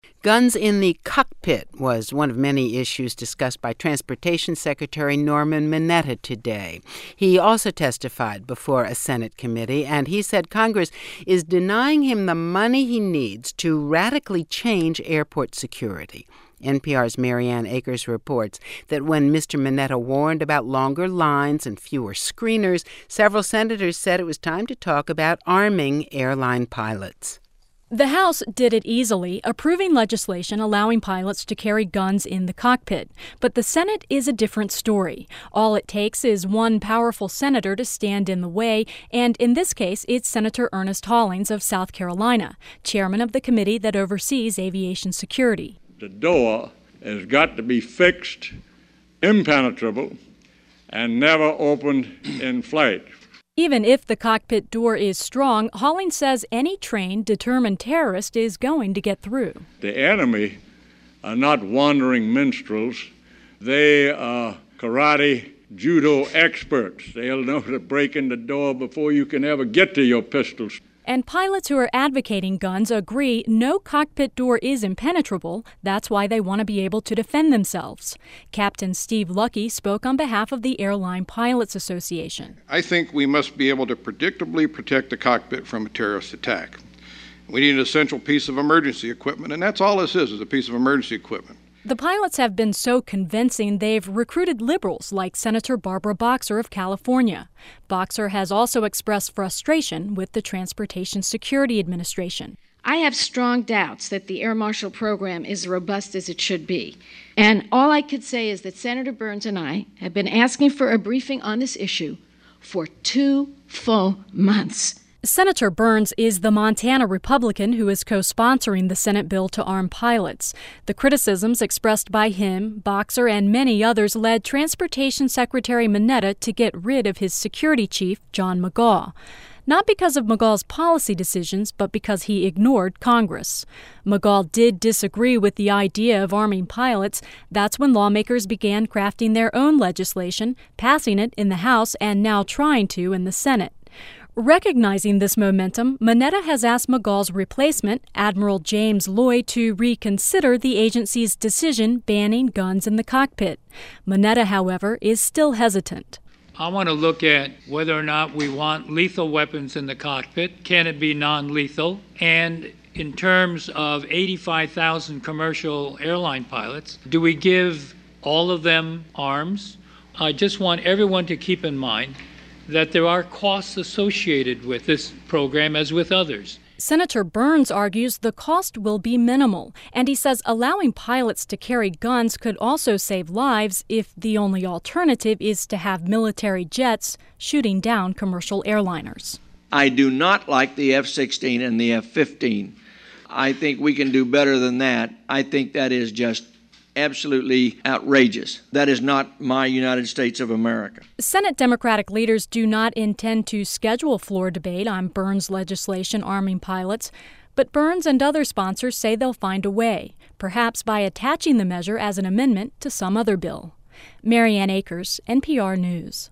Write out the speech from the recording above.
Guns in the cockpit was one of many issues discussed by Transportation Secretary Norman Mineta today. He also testified before a Senate committee, and he said Congress is denying him the money he needs to radically change airport security. NPR's Marianne Akers reports that when Mr. Mineta warned about longer lines and fewer screeners, several senators said it was time to talk about arming airline pilots. The House did it easily, approving legislation allowing pilots to carry guns in the cockpit. But the Senate is a different story. All it takes is one powerful senator to stand in the way, and in this case, it's Senator Ernest Hollings of South Carolina, chairman of the committee that oversees aviation security. The door has got to be fixed, impenetrable, and never opened in flight. Even if the cockpit door is strong, Hollings says any trained, determined terrorist is going to get through. The enemy are not wandering minstrels. They are karate, judo experts. They'll know to break in the door before you can ever get to your pistols. And pilots who are advocating guns agree no cockpit door is impenetrable. That's why they want to be able to defend themselves. Captain Steve Luckey spoke on behalf of the Airline Pilots Association. I think we must be able to predictably protect the cockpit from a terrorist attack. We need an essential piece of emergency equipment, and that's all this is a piece of emergency equipment. The pilots have been so convincing they've recruited liberals like Senator Barbara Boxer of California. Boxer has also expressed frustration with the Transportation Security Administration. I have strong doubts that the Air Marshal program is as robust as it should be. And all I could say is that Senator Burns and I have been asking for a briefing on this issue for 2 full months. Senator Burns is the Montana Republican who is co-sponsoring the Senate bill to arm pilots. The criticisms expressed by him, Boxer, and many others led Transportation Secretary Mineta to get rid of his security chief, John McGaugh. Not because of McGaugh's policy decisions, but because he ignored Congress. McGaugh did disagree with the idea of arming pilots. That's when lawmakers began crafting their own legislation, passing it in the House and now trying to in the Senate. Recognizing this momentum, Mineta has asked McGaugh's replacement, Admiral James Lloyd, to reconsider the agency's decision banning guns in the cockpit. Mineta, however, is still hesitant. I want to look at whether or not we want lethal weapons in the cockpit. Can it be non-lethal? And in terms of 85,000 commercial airline pilots, do we give all of them arms? I just want everyone to keep in mind that there are costs associated with this program as with others. Senator Burns argues the cost will be minimal, and he says allowing pilots to carry guns could also save lives if the only alternative is to have military jets shooting down commercial airliners. I do not like the F-16 and the F-15. I think we can do better than that. I think that is just absolutely outrageous. That is not my United States of America. Senate Democratic leaders do not intend to schedule floor debate on Burns' legislation arming pilots, but Burns and other sponsors say they'll find a way, perhaps by attaching the measure as an amendment to some other bill. Marianne Akers, NPR News.